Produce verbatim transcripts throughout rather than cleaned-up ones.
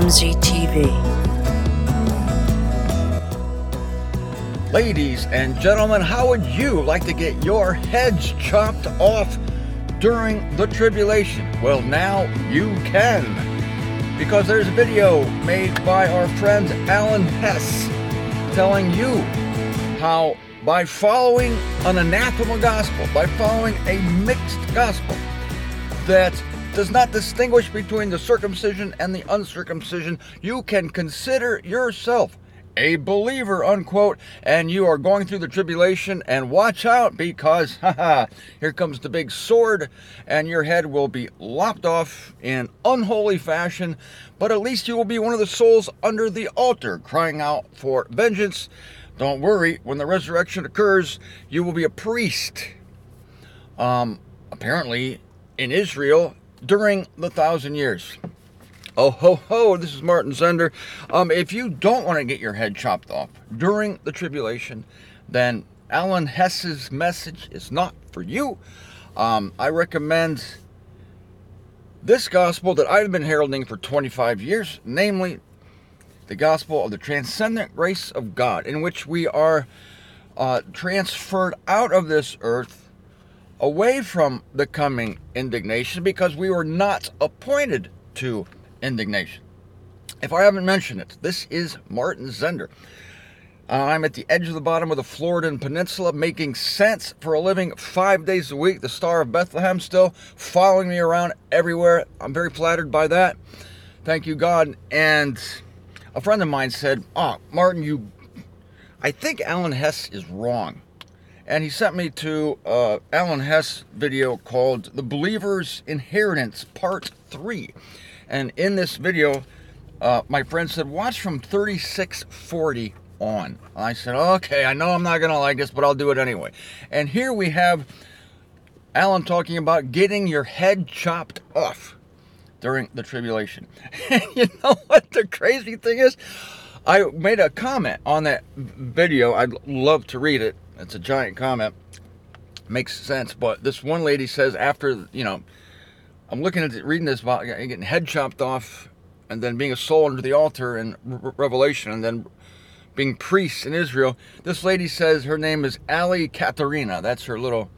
M Z T V. Ladies and gentlemen, how would you like to get your heads chopped off during the tribulation? Well, now you can, because there's a video made by our friend Alan Hess telling you how by following an anathema gospel, by following a mixed gospel that does not distinguish between the circumcision and the uncircumcision, you can consider yourself a believer, unquote, and you are going through the tribulation, and watch out, because haha, here comes the big sword, and your head will be lopped off in unholy fashion, but at least you will be one of the souls under the altar crying out for vengeance. Don't worry, when the resurrection occurs, you will be a priest. Um, apparently, in Israel, during the thousand years. Oh ho ho, this is Martin Zender. Um, if you don't want to get your head chopped off during the tribulation, then Alan Hess's message is not for you. Um, I recommend this gospel that I've been heralding for twenty-five years, namely the gospel of the transcendent grace of God, in which we are uh, transferred out of this earth away from the coming indignation, because we were not appointed to indignation. If I haven't mentioned it, this is Martin Zender. Uh, I'm at the edge of the bottom of the Floridan Peninsula, making sense for a living five days a week. The Star of Bethlehem still following me around everywhere. I'm very flattered by that. Thank you, God. And a friend of mine said, "Oh, Martin, you, I think Alan Hess is wrong." And he sent me to uh, Alan Hess video called The Believer's Inheritance, Part three. And in this video, uh, my friend said, watch from thirty-six forty on. I said, okay, I know I'm not going to like this, but I'll do it anyway. And here we have Alan talking about getting your head chopped off during the tribulation. And you know what the crazy thing is? I made a comment on that video. I'd love to read it. It's a giant comment. Makes sense. But this one lady says, after, you know, I'm looking at it, reading this about getting head chopped off, and then being a soul under the altar in Revelation, and then being priests in Israel. This lady says her name is Ali Katerina. That's her little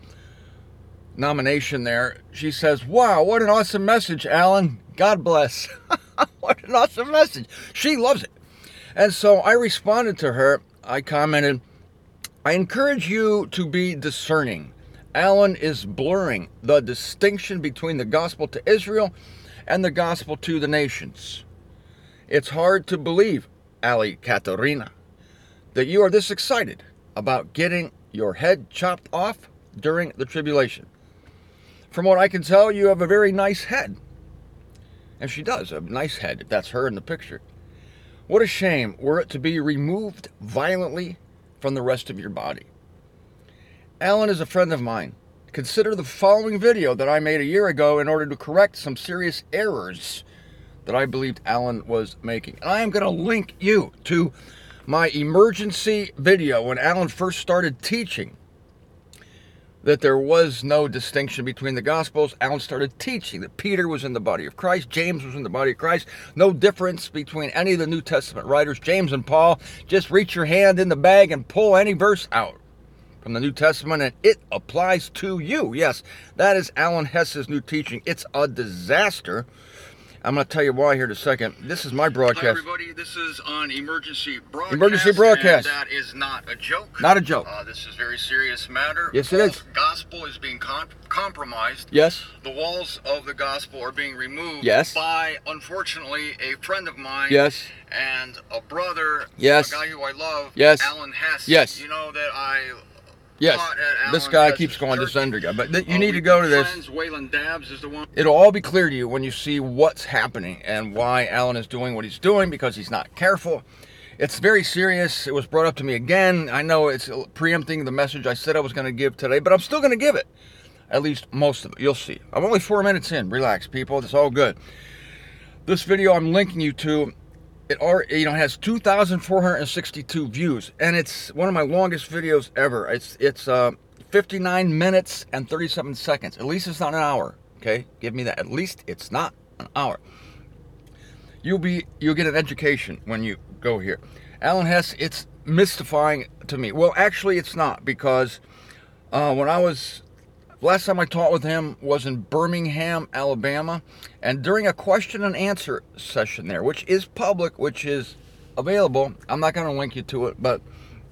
nomination there. She says, wow, what an awesome message, Alan. God bless. What an awesome message. She loves it. And so I responded to her. I commented, I encourage you to be discerning. Alan is blurring the distinction between the gospel to Israel and the gospel to the nations. It's hard to believe, Ali Katerina, that you are this excited about getting your head chopped off during the tribulation. From what I can tell, you have a very nice head. And she does have a nice head, if that's her in the picture. What a shame were it to be removed violently from the rest of your body. Alan is a friend of mine. Consider the following video that I made a year ago in order to correct some serious errors that I believed Alan was making. And I am going to link you to my emergency video when Alan first started teaching that there was no distinction between the Gospels. Alan started teaching that Peter was in the body of Christ, James was in the body of Christ, no difference between any of the New Testament writers, James and Paul. Just reach your hand in the bag and pull any verse out from the New Testament, and it applies to you. Yes, that is Alan Hess's new teaching. It's a disaster. I'm going to tell you why here in a second. This is my broadcast. Hi, everybody. This is on Emergency Broadcast. Emergency Broadcast. And that is not a joke. Not a joke. Uh, this is a very serious matter. Yes, it is. The gospel is being con- compromised. Yes. The walls of the gospel are being removed. Yes. By, unfortunately, a friend of mine. Yes. And a brother. Yes. A guy who I love. Yes. Alan Hess. Yes. You know that I... Yes, this guy keeps going, this Zender guy. But th- you uh, need to go to this. Friends, Waylon Dabbs is the one. It'll all be clear to you when you see what's happening and why Alan is doing what he's doing, because he's not careful. It's very serious. It was brought up to me again. I know it's preempting the message I said I was going to give today, but I'm still going to give it. At least most of it. You'll see. I'm only four minutes in. Relax, people. It's all good. This video I'm linking you to, it already, you know, has two thousand four hundred sixty-two views, and it's one of my longest videos ever. It's it's uh, fifty-nine minutes and thirty-seven seconds. At least it's not an hour. Okay, give me that. At least it's not an hour. you'll be you'll get an education when you go here. Alan Hess, it's mystifying to me. Well, actually, it's not, because uh, when I was last time I taught with him was in Birmingham, Alabama, and during a question and answer session there, which is public, which is available. I'm not going to link you to it, but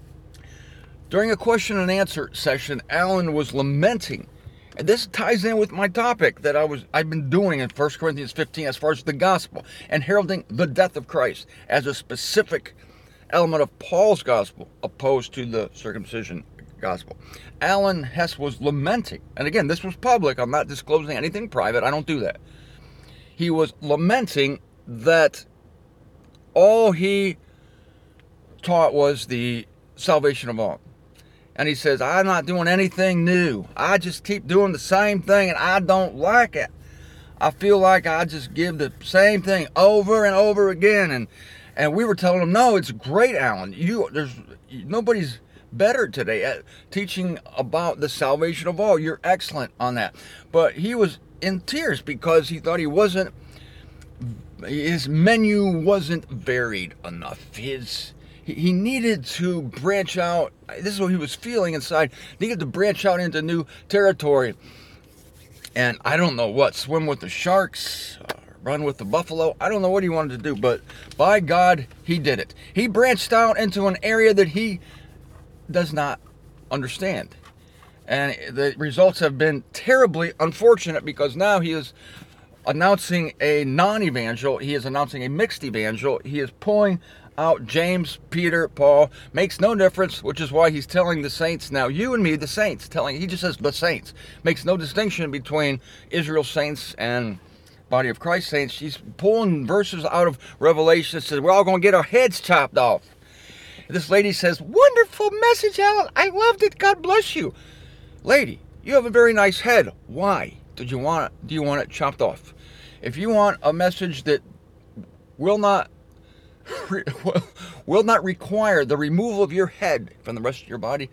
during a question and answer session, Alan was lamenting, and this ties in with my topic that I was I've been doing in First Corinthians fifteen as far as the gospel and heralding the death of Christ as a specific element of Paul's gospel opposed to the circumcision gospel. Alan Hess was lamenting, and again, this was public. I'm not disclosing anything private. I don't do that. He was lamenting that all he taught was the salvation of all. And he says, I'm not doing anything new. I just keep doing the same thing, and I don't like it. I feel like I just give the same thing over and over again. And and we were telling him, no, it's great, Alan. You there's nobody's better today at teaching about the salvation of all. You're excellent on that. But he was in tears because he thought he wasn't, his menu wasn't varied enough. His He needed to branch out. This is what he was feeling inside. Needed to branch out into new territory. And I don't know what, swim with the sharks, uh, run with the buffalo. I don't know what he wanted to do, but by God, he did it. He branched out into an area that he does not understand. And the results have been terribly unfortunate, because now he is announcing a non-evangel. He is announcing a mixed evangel. He is pulling out James, Peter, Paul. Makes no difference, which is why he's telling the saints now, you and me, the saints, telling, he just says the saints. Makes no distinction between Israel saints and body of Christ saints. He's pulling verses out of Revelation that says we're all going to get our heads chopped off. This lady says, wonderful message, Alan. I loved it. God bless you. Lady, you have a very nice head. Why did you want it? Do you want it chopped off? If you want a message that will not will not require the removal of your head from the rest of your body,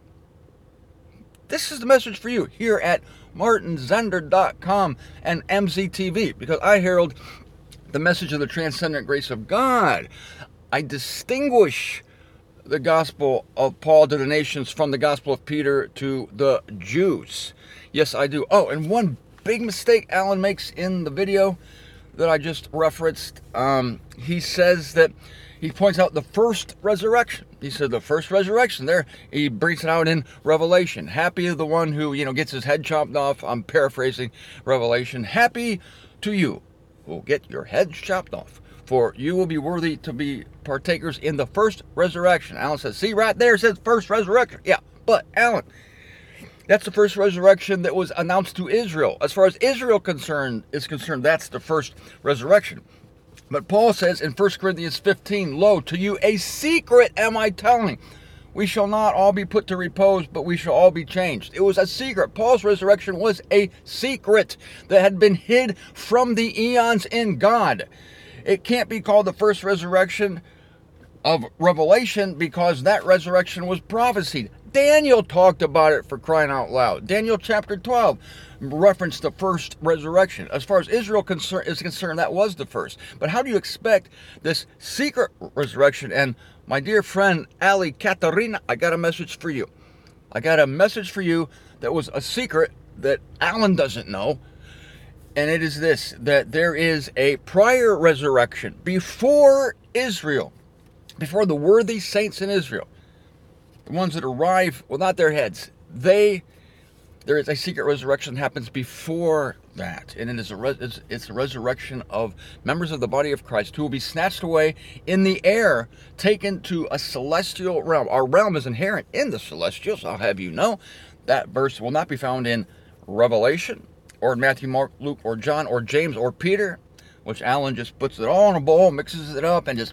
this is the message for you here at martin zender dot com and M Z T V, because I herald the message of the transcendent grace of God. I distinguish the gospel of Paul to the nations from the gospel of Peter to the Jews. Yes, I do. Oh, and one big mistake Alan makes in the video that I just referenced, um, he says that he points out the first resurrection. He said the first resurrection there, he brings it out in Revelation. Happy is the one who, you know, gets his head chopped off. I'm paraphrasing Revelation. Happy to you who will get your heads chopped off, for you will be worthy to be partakers in the first resurrection. Alan says, see right there, it says first resurrection. Yeah, but Alan, that's the first resurrection that was announced to Israel. As far as Israel concerned is concerned, that's the first resurrection. But Paul says in First Corinthians fifteen, lo, to you a secret am I telling. We shall not all be put to repose, but we shall all be changed. It was a secret. Paul's resurrection was a secret that had been hid from the eons in God. It can't be called the first resurrection of Revelation because that resurrection was prophesied. Daniel talked about it, for crying out loud. Daniel chapter twelve referenced the first resurrection. As far as Israel concern, is concerned, that was the first. But how do you expect this secret resurrection? And my dear friend, Ali Katarina, I got a message for you. I got a message for you that was a secret that Alan doesn't know. And it is this, that there is a prior resurrection before Israel, before the worthy saints in Israel. The ones that arrive without their heads, they, there is a secret resurrection that happens before that. And it is a res, it's, it's a resurrection of members of the body of Christ who will be snatched away in the air, taken to a celestial realm. Our realm is inherent in the celestials, I'll have you know. That verse will not be found in Revelation, or in Matthew, Mark, Luke, or John, or James, or Peter, which Alan just puts it all in a bowl, mixes it up, and just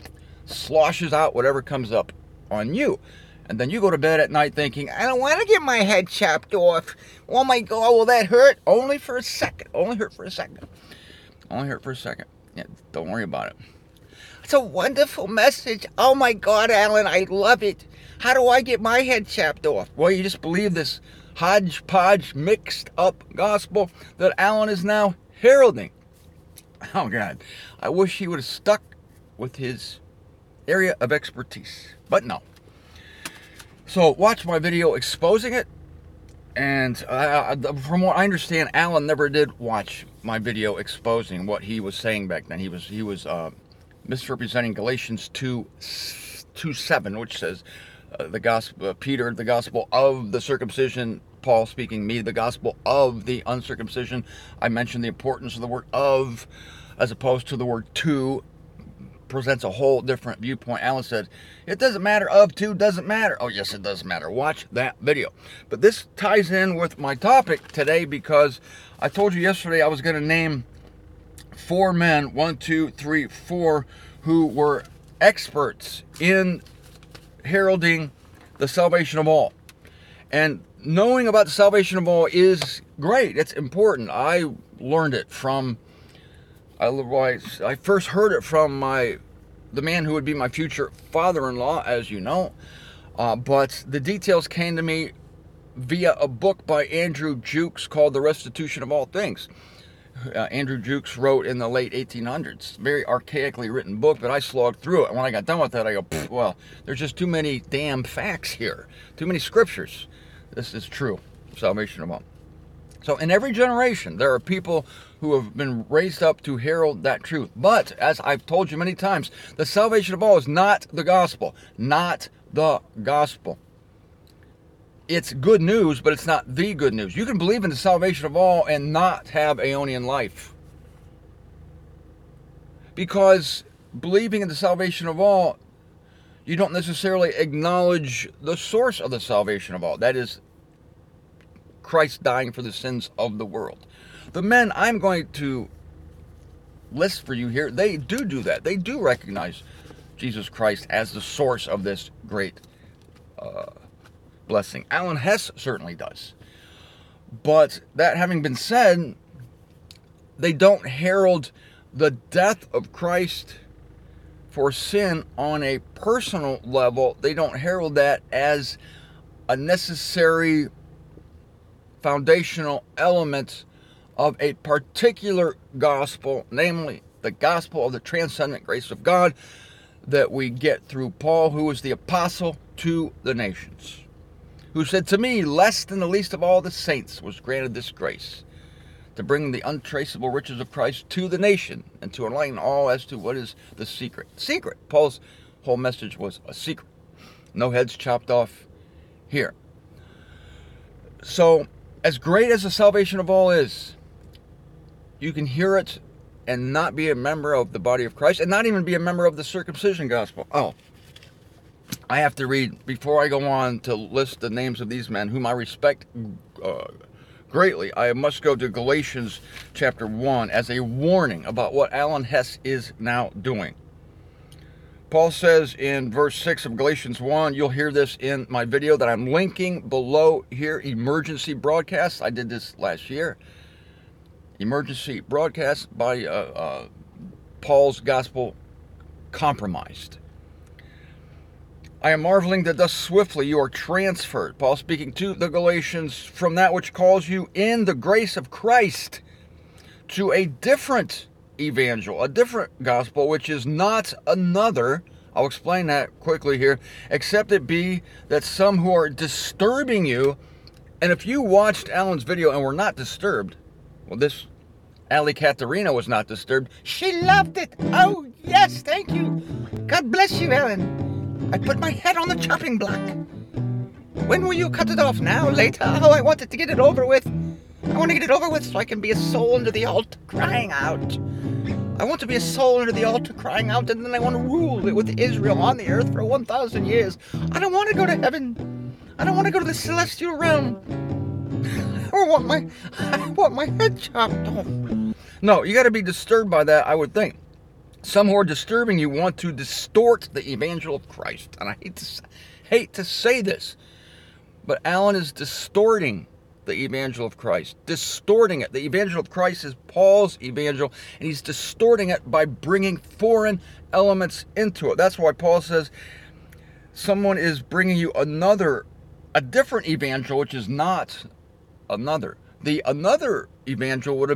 sloshes out whatever comes up on you. And then you go to bed at night thinking, I don't want to get my head chopped off. Oh my God, will that hurt? Only for a second. Only hurt for a second. Only hurt for a second. Yeah, don't worry about it. It's a wonderful message. Oh my God, Alan, I love it. How do I get my head chopped off? Well, you just believe this hodgepodge, mixed up gospel that Alan is now heralding. Oh, God. I wish he would have stuck with his area of expertise. But no. So watch my video exposing it. And uh, from what I understand, Alan never did watch my video exposing what he was saying back then. He was he was uh, misrepresenting Galatians two seven, which says uh, the gospel, uh, Peter, the gospel of the circumcision, Paul speaking, me, the gospel of the uncircumcision. I mentioned the importance of the word of as opposed to the word to. Presents a whole different viewpoint. Alan said, it doesn't matter, of to doesn't matter. Oh, yes, it does matter. Watch that video. But this ties in with my topic today because I told you yesterday I was going to name four men, one, two, three, four, who were experts in heralding the salvation of all. And knowing about the salvation of all is great. It's important. I learned it from I, I first heard it from my the man who would be my future father-in-law, as you know. Uh, but the details came to me via a book by Andrew Jukes called The Restitution of All Things. Uh, Andrew Jukes wrote in the late eighteen hundreds. Very archaically written book, but I slogged through it. And when I got done with that, I go, well, there's just too many damn facts here. Too many scriptures. This is true. Salvation of all. So in every generation, there are people who have been raised up to herald that truth. But, as I've told you many times, the salvation of all is not the gospel. Not the gospel. It's good news, but it's not the good news. You can believe in the salvation of all and not have Aeonian life. Because believing in the salvation of all, you don't necessarily acknowledge the source of the salvation of all. That is Christ dying for the sins of the world. The men I'm going to list for you here, they do do that. They do recognize Jesus Christ as the source of this great uh, blessing. Alan Hess certainly does. But that having been said, they don't herald the death of Christ for sin on a personal level. They don't herald that as a necessary foundational element of a particular gospel, namely the gospel of the transcendent grace of God that we get through Paul, who was the apostle to the nations, who said, to me, less than the least of all the saints was granted this grace, to bring the untraceable riches of Christ to the nation and to enlighten all as to what is the secret. Secret. Paul's whole message was a secret. No heads chopped off here. So, as great as the salvation of all is, you can hear it and not be a member of the body of Christ and not even be a member of the circumcision gospel. Oh, I have to read, before I go on to list the names of these men, whom I respect uh, greatly, I must go to Galatians chapter one as a warning about what Alan Hess is now doing. Paul says in verse six of Galatians one, you'll hear this in my video that I'm linking below here, emergency broadcasts. I did this last year. Emergency broadcast by uh, uh, Paul's Gospel Compromised. I am marveling that thus swiftly you are transferred, Paul speaking to the Galatians, from that which calls you in the grace of Christ to a different evangel, a different gospel, which is not another. I'll explain that quickly here, except it be that some who are disturbing you, and if you watched Alan's video and were not disturbed, well, this Ali Katerina was not disturbed. She loved it. Oh, yes, thank you. God bless you, Alan. I put my head on the chopping block. When will you cut it off? Now? Later? Oh, I wanted to get it over with. I want to get it over with so I can be a soul under the altar crying out. I want to be a soul under the altar crying out, and then I want to rule it with Israel on the earth for one thousand years. I don't want to go to heaven. I don't want to go to the celestial realm. I want my, I want my head chopped off. No, you got to be disturbed by that, I would think. Some who are disturbing you want to distort the evangel of Christ. And I hate to, hate to say this, but Alan is distorting the evangel of Christ. Distorting it. The evangel of Christ is Paul's evangel, and he's distorting it by bringing foreign elements into it. That's why Paul says someone is bringing you another, a different evangel, which is not another. The another evangel would have been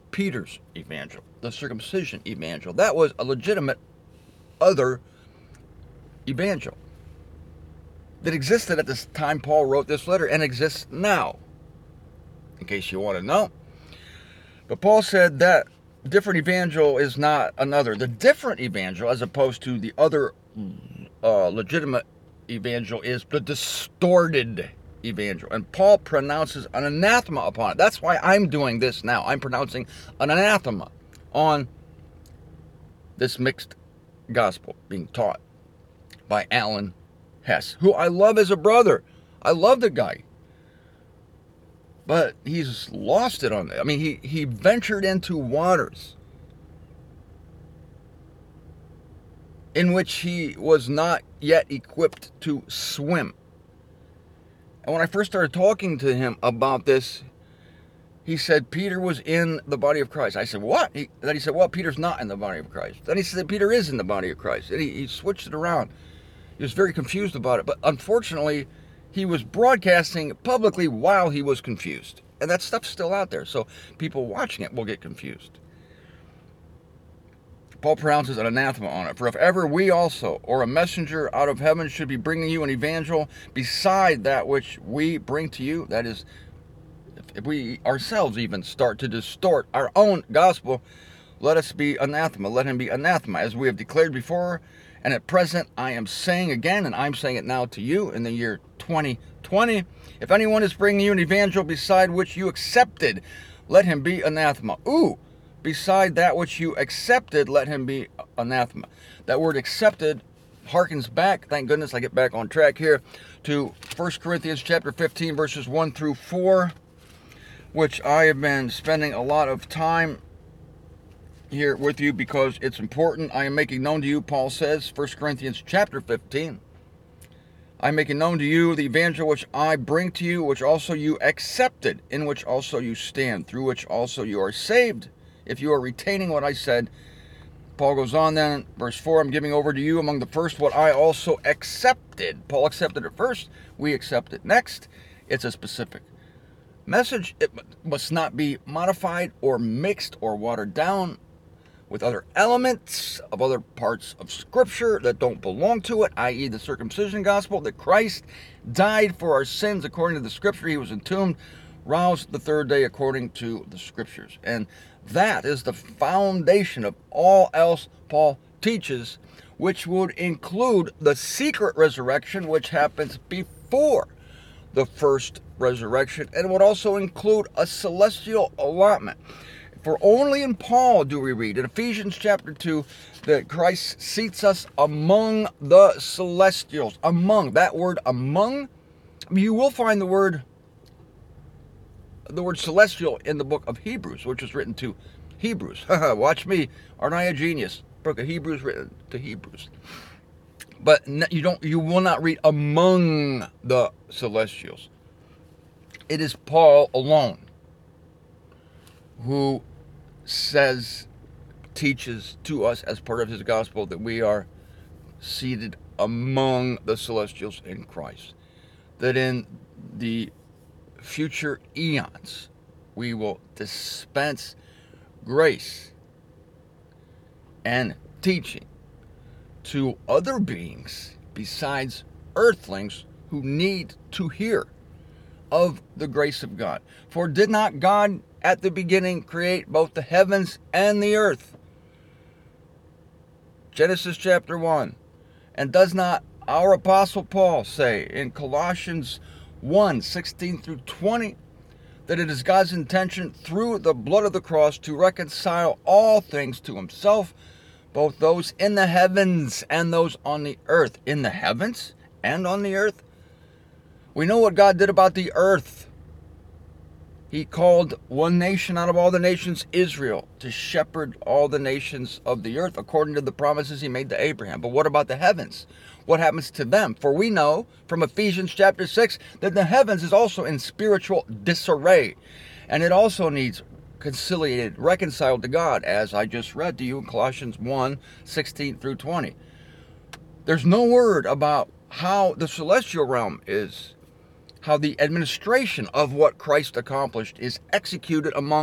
Peter's evangel, the circumcision evangel. That was a legitimate other evangel that existed at the time Paul wrote this letter and exists now, in case you want to know. But Paul said that different evangel is not another. The different evangel, as opposed to the other uh, legitimate evangel, is the distorted evangel. And Paul pronounces an anathema upon it. That's why I'm doing this now. I'm pronouncing an anathema on this mixed gospel being taught by Alan Hess, who I love as a brother. I love the guy. But he's lost it on it. I mean, he, he ventured into waters in which he was not yet equipped to swim. And when I first started talking to him about this, he said Peter was in the body of Christ. I said, what? He, then he said, well, Peter's not in the body of Christ. Then he said Peter is in the body of Christ. And he, he switched it around. He was very confused about it. But unfortunately, he was broadcasting publicly while he was confused. And that stuff's still out there. So people watching it will get confused. Paul pronounces an anathema on it. For if ever we also, or a messenger out of heaven, should be bringing you an evangel beside that which we bring to you, that is, if we ourselves even start to distort our own gospel, let us be anathema. Let him be anathema, as we have declared before. And at present, I am saying again, and I'm saying it now to you in the year twenty twenty, if anyone is bringing you an evangel beside which you accepted, let him be anathema. Ooh, beside that which you accepted, let him be anathema. That word accepted harkens back, thank goodness I get back on track here, to First Corinthians chapter fifteen, verses one through four, which I have been spending a lot of time here with you because it's important. I am making known to you, Paul says, First Corinthians chapter fifteen, I am making known to you the evangel which I bring to you, which also you accepted, in which also you stand, through which also you are saved, if you are retaining what I said. Paul goes on then, verse four, I'm giving over to you among the first what I also accepted. Paul accepted it first, we accept it next. It's a specific message. It must not be modified or mixed or watered down with other elements of other parts of Scripture that don't belong to it, that is the circumcision gospel, that Christ died for our sins according to the Scripture. He was entombed, roused the third day according to the Scriptures. And that is the foundation of all else Paul teaches, which would include the secret resurrection, which happens before the first resurrection, and it would also include a celestial allotment. For only in Paul do we read, in Ephesians chapter two, that Christ seats us among the celestials. Among, that word among, you will find the word the word celestial in the book of Hebrews, which was written to Hebrews. Watch me, aren't I a genius? Book of Hebrews written to Hebrews. But you don't, you will not read among the celestials. It is Paul alone who says, teaches to us as part of his gospel that we are seated among the celestials in Christ. That in the future eons, we will dispense grace and teaching to other beings besides earthlings who need to hear of the grace of God. For did not God at the beginning create both the heavens and the earth? Genesis chapter one. And does not our apostle Paul say in Colossians one, sixteen through twenty, that it is God's intention through the blood of the cross to reconcile all things to himself, both those in the heavens and those on the earth? In the heavens and on the earth? We know what God did about the earth. He called one nation out of all the nations, Israel, to shepherd all the nations of the earth according to the promises he made to Abraham. But what about the heavens? What happens to them? For we know from Ephesians chapter six that the heavens is also in spiritual disarray. And it also needs conciliated, reconciled to God, as I just read to you in Colossians one, sixteen through twenty. There's no word about how the celestial realm is, how the administration of what Christ accomplished is executed among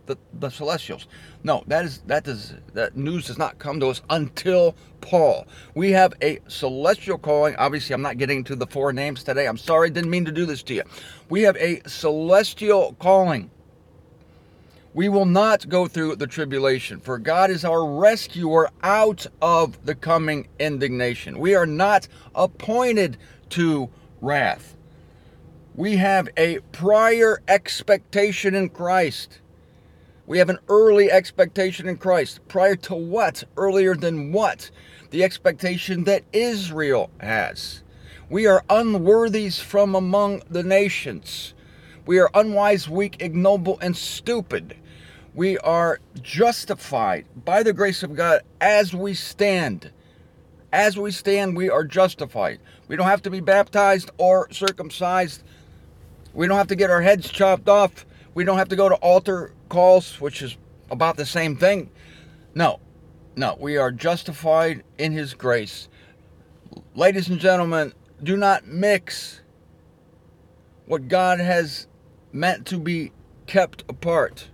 the, the celestials. No, that is that does that news does not come to us until Paul. We have a celestial calling. Obviously, I'm not getting into the four names today. I'm sorry, didn't mean to do this to you. We have a celestial calling. We will not go through the tribulation, for God is our rescuer out of the coming indignation. We are not appointed to wrath. We have a prior expectation in Christ. We have an early expectation in Christ. Prior to what? Earlier than what? The expectation that Israel has. We are unworthies from among the nations. We are unwise, weak, ignoble, and stupid. We are justified by the grace of God as we stand. As we stand, we are justified. We don't have to be baptized or circumcised. We don't have to get our heads chopped off. We don't have to go to altar calls, which is about the same thing. No, no, we are justified in His grace. Ladies and gentlemen, do not mix what God has meant to be kept apart.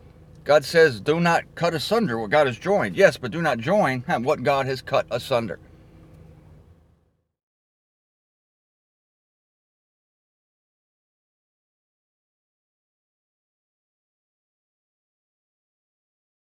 God says, do not cut asunder what God has joined. Yes, but do not join what God has cut asunder.